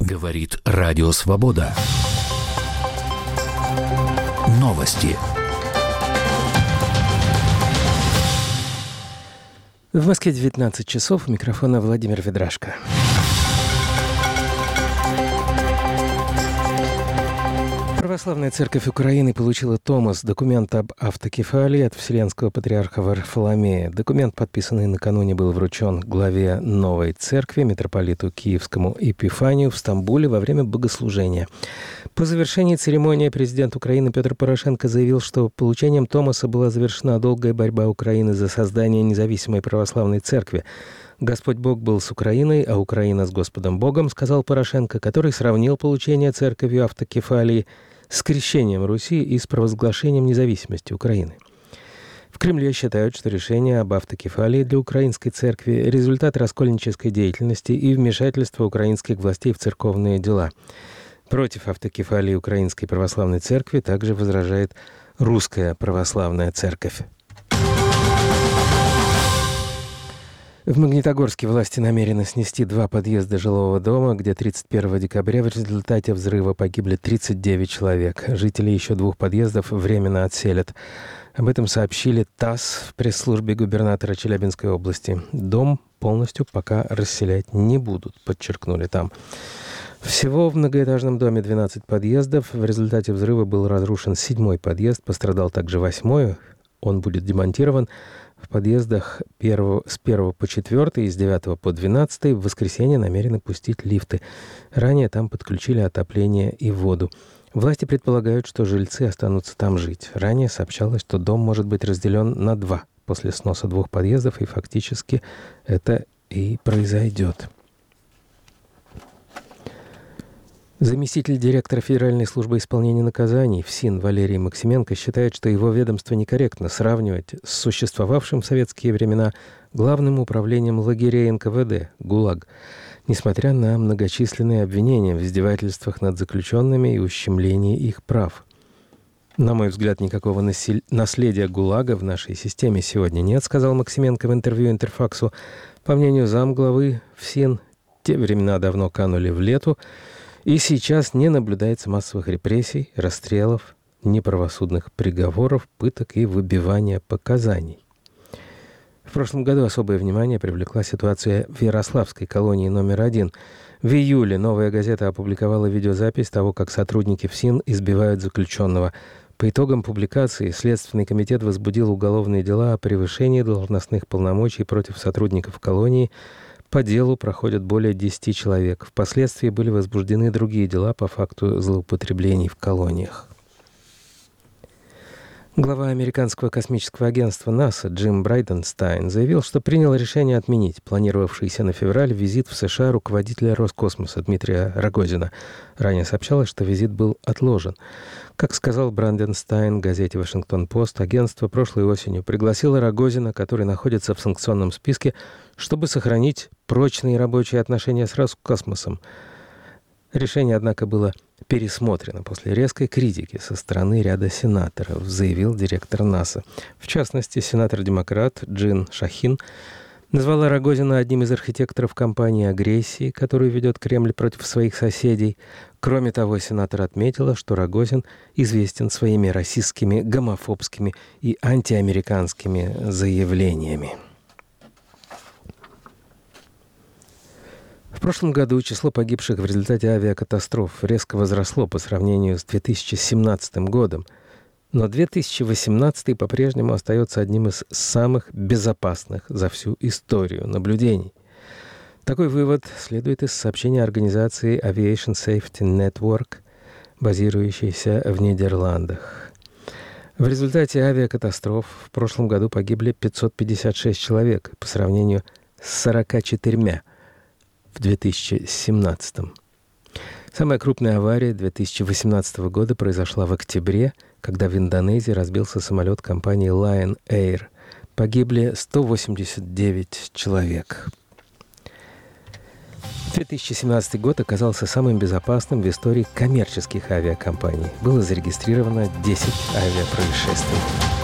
Говорит Радио Свобода. Новости. В Москве 19 часов. У микрофона Владимир Ведрашко. Православная Церковь Украины получила томос, документ об автокефалии от Вселенского Патриарха Варфоломея. Документ, подписанный накануне, был вручен главе новой церкви, митрополиту Киевскому Епифанию в Стамбуле во время богослужения. По завершении церемонии президент Украины Петр Порошенко заявил, что получением томоса была завершена долгая борьба Украины за создание независимой православной церкви. «Господь Бог был с Украиной, а Украина с Господом Богом», сказал Порошенко, который сравнил получение церковью автокефалии с крещением Руси и с провозглашением независимости Украины. В Кремле считают, что решение об автокефалии для украинской церкви – результат раскольнической деятельности и вмешательства украинских властей в церковные дела. Против автокефалии Украинской православной церкви также возражает Русская православная церковь. В Магнитогорске власти намерены снести 2 подъезда жилого дома, где 31 декабря в результате взрыва погибли 39 человек. Жители еще 2 подъездов временно отселят. Об этом сообщили ТАСС в пресс-службе губернатора Челябинской области. Дом полностью пока расселять не будут, подчеркнули там. Всего в многоэтажном доме 12 подъездов. В результате взрыва был разрушен 7-й подъезд, пострадал также 8-й. Он будет демонтирован. В подъездах с 1 по 4 и с 9 по 12 в воскресенье намерены пустить лифты. Ранее там подключили отопление и воду. Власти предполагают, что жильцы останутся там жить. Ранее сообщалось, что дом может быть разделен на 2 после сноса 2 подъездов, и фактически это и произойдет. Заместитель директора Федеральной службы исполнения наказаний ФСИН Валерий Максименко считает, что его ведомство некорректно сравнивать с существовавшим в советские времена Главным управлением лагерей НКВД «ГУЛАГ», несмотря на многочисленные обвинения в издевательствах над заключенными и ущемлении их прав. «На мой взгляд, никакого наследия ГУЛАГа в нашей системе сегодня нет», сказал Максименко в интервью Интерфаксу. По мнению замглавы ФСИН, те времена давно канули в лету, и сейчас не наблюдается массовых репрессий, расстрелов, неправосудных приговоров, пыток и выбивания показаний. В прошлом году особое внимание привлекла ситуация в Ярославской колонии номер 1. В июле «Новая газета» опубликовала видеозапись того, как сотрудники ФСИН избивают заключенного. По итогам публикации Следственный комитет возбудил уголовные дела о превышении должностных полномочий против сотрудников колонии. По делу проходят более 10 человек. Впоследствии были возбуждены другие дела по факту злоупотреблений в колониях. Глава американского космического агентства НАСА Джим Брайденстайн заявил, что принял решение отменить планировавшийся на февраль визит в США руководителя Роскосмоса Дмитрия Рогозина. Ранее сообщалось, что визит был отложен. Как сказал Брайденстайн газете «Вашингтон-Пост», агентство прошлой осенью пригласило Рогозина, который находится в санкционном списке, чтобы сохранить прочные рабочие отношения с Роскосмосом. Решение, однако, было пересмотрено после резкой критики со стороны ряда сенаторов, заявил директор НАСА. В частности, сенатор-демократ Джин Шахин назвала Рогозина одним из архитекторов кампании агрессии, которую ведет Кремль против своих соседей. Кроме того, сенатор отметила, что Рогозин известен своими расистскими, гомофобскими и антиамериканскими заявлениями. В прошлом году число погибших в результате авиакатастроф резко возросло по сравнению с 2017 годом, но 2018 по-прежнему остается одним из самых безопасных за всю историю наблюдений. Такой вывод следует из сообщения организации Aviation Safety Network, базирующейся в Нидерландах. В результате авиакатастроф в прошлом году погибли 556 человек по сравнению с 44 в 2017. Самая крупная авария 2018 года произошла в октябре, когда в Индонезии разбился самолет компании Lion Air. Погибли 189 человек. 2017 год оказался самым безопасным в истории коммерческих авиакомпаний. Было зарегистрировано 10 авиапроисшествий.